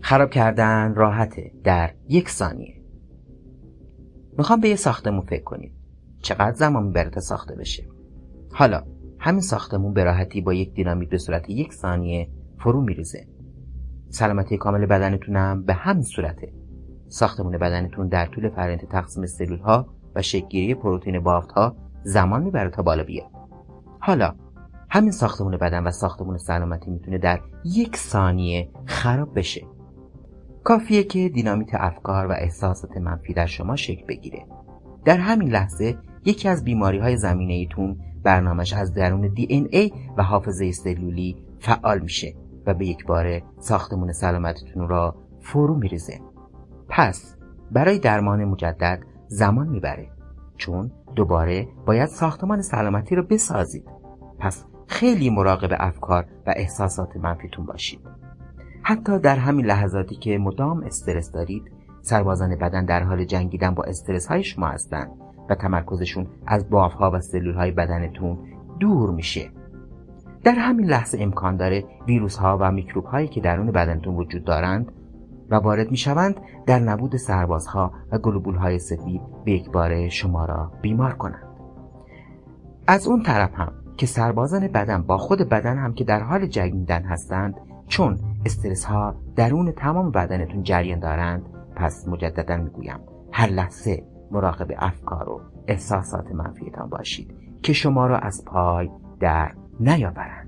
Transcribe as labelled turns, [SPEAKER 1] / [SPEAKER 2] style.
[SPEAKER 1] خراب کردن راحته، در 1 ثانیه. میخوام به یه ساختمون فکر کنید. چقدر زمان میبره تا ساخته بشه؟ حالا همین ساختمون به راحتی با یک دینامیت به صورت 1 ثانیه فرو میریزه. سلامتی کامل بدنتون هم به همین صورته. ساختمون بدنتون در طول فرآیند تقسیم سلول‌ها و شکل‌گیری پروتئین بافت‌ها زمان میبره تا بالا بیاد. حالا همین ساختمون بدن و ساختمون سلامتی میتونه در 1 ثانیه خراب بشه. کافیه که دینامیت افکار و احساسات منفی در شما شکل بگیره. در همین لحظه یکی از بیماری‌های زمینه‌ایتون برنامه‌اش از درون DNA و حافظه سلولی فعال میشه و به یک باره ساختمون سلامتیتون را فرو میریزه. پس برای درمان مجدد زمان میبره، چون دوباره باید ساختمان سلامتی رو بسازید. پس خیلی مراقب افکار و احساسات منفیتون باشید. حتی در همین لحظاتی که مدام استرس دارید، سربازان بدن در حال جنگیدن با استرس های شما هستند و تمرکزشون از بافها و سلول های بدنتون دور میشه. در همین لحظه امکان داره ویروس ها و میکروب هایی که درون بدنتون وجود دارند و وارد میشوند در نبود سربازها و گلوبول های سفید به یک باره شما را بیمار کنند. از اون طرف هم که سربازان بدن با خود بدن هم که در حال جنگیدن هستند، چون استرس ها درون تمام بدنتون جریان دارند، پس مجددا میگویم هر لحظه مراقب افکار و احساسات منفیتان باشید که شما را از پای در نیاورند.